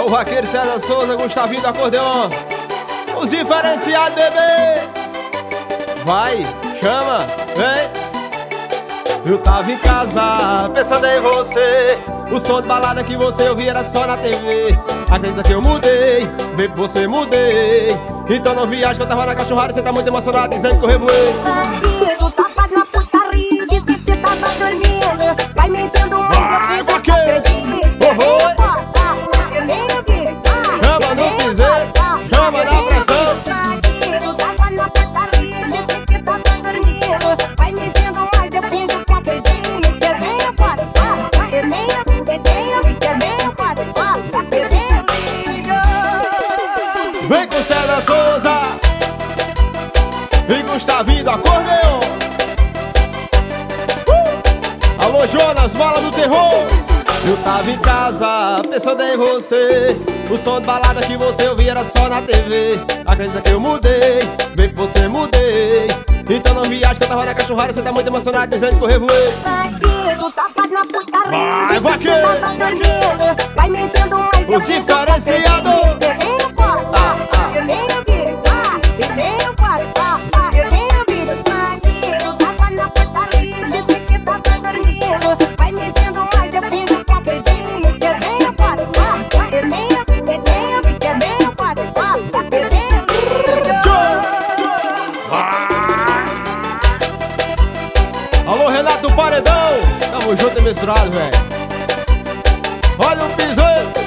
o vaqueiro César Souza, Gustavinho do acordeon. Os diferenciados, bebê. Vai, chama, vem. Eu tava em casa, pensando em você. O som de balada que você ouvia era só na TV. Acredita que eu mudei, baby, você mudei. Então não viaja que eu tava na cachorrada. Você tá muito emocionado dizendo que eu revoei. Bandido, tava na putaria, disse que você tava dormindo. Vai mentindo, mas eu fiz que acredito. Chama no piseiro, chama na pressão. Bandido, tava na putaria, disse que tava dormindo. Vai mentindo, mas eu fiz que acredito. Que venho para que venho, Vem com César Souza e Gustavinho do acordeon. Alô Jonas, mala do terror. Eu tava em casa, pensando em você. O som de balada que você ouvia era só na TV. Acredita que eu mudei, baby, você mudei. Então não viaja que eu tava na cachorrada. Você tá muito emocionado dizendo que eu revoei. Bandido, tava na putaria, vai, vaqueiro, tava dormindo. Vai mentindo, mas eu os fiz diferenciados. Alô Renato Paredão, tamo junto e misturado, velho. Olha o piseiro.